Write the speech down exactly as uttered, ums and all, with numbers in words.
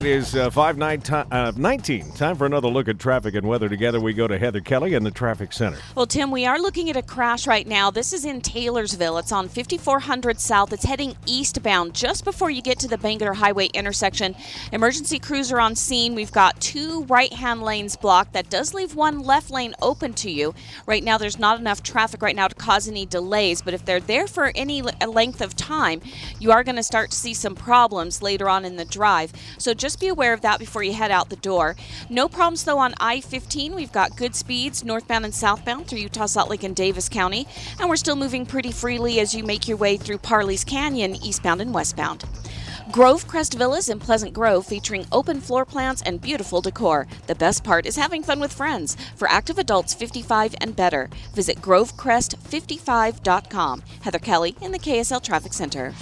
It is uh, five nineteen. Time for another look at traffic and weather together. We go to Heather Kelly in the traffic center. Well, Tim, we are looking at a crash right now. This is in Taylorsville. It's on fifty-four hundred South. It's heading eastbound just before you get to the Bangor Highway intersection. Emergency crews are on scene. We've got two right-hand lanes blocked. That does leave one left lane open to you. Right now, there's not enough traffic right now to cause any delays, but if they're there for any length of time, you are going to start to see some problems later on in the drive. So just be aware of that before you head out the door. No problems, though, on I fifteen. We've got good speeds northbound and southbound through Utah, Salt Lake, and Davis County. And we're still moving pretty freely as you make your way through Parley's Canyon, eastbound and westbound. Grove Crest Villas in Pleasant Grove featuring open floor plans and beautiful decor. The best part is having fun with friends. For active adults fifty-five and better, visit grove crest fifty-five dot com. Heather Kelly in the K S L Traffic Center.